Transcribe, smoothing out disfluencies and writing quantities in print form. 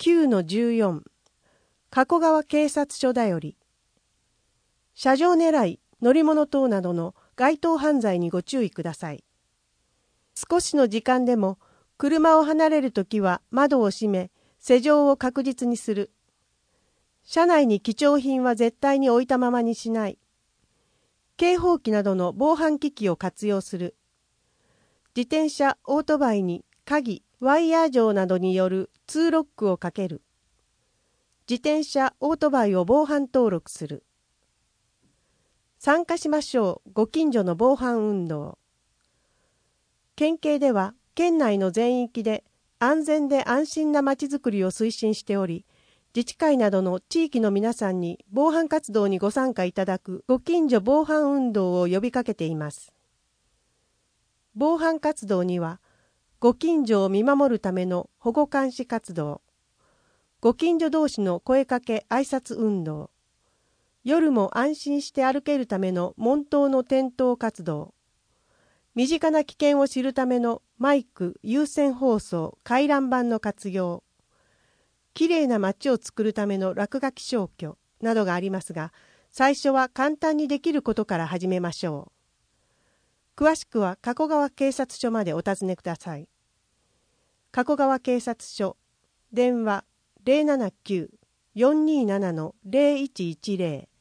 9-14 加古川警察署だより。車上狙い、乗り物等などの該当犯罪にご注意ください。少しの時間でも車を離れるときは窓を閉め、施錠を確実にする。車内に貴重品は絶対に置いたままにしない。警報器などの防犯機器を活用する。自転車、オートバイに鍵、ワイヤー錠などによる通ロックをかける。自転車、オートバイを防犯登録する。参加しましょう。ご近所の防犯運動。県警では県内の全域で安全で安心なまちづくりを推進しており、自治会などの地域の皆さんに防犯活動にご参加いただくご近所防犯運動を呼びかけています。防犯活動には、ご近所を見守るための保護監視活動、ご近所同士の声かけ挨拶運動、夜も安心して歩けるための門頭の点灯活動、身近な危険を知るためのマイク、有線放送、回覧板の活用、きれいな街を作るための落書き消去などがありますが、最初は簡単にできることから始めましょう。詳しくは加古川警察署までお尋ねください。加古川警察署、電話079-427-0110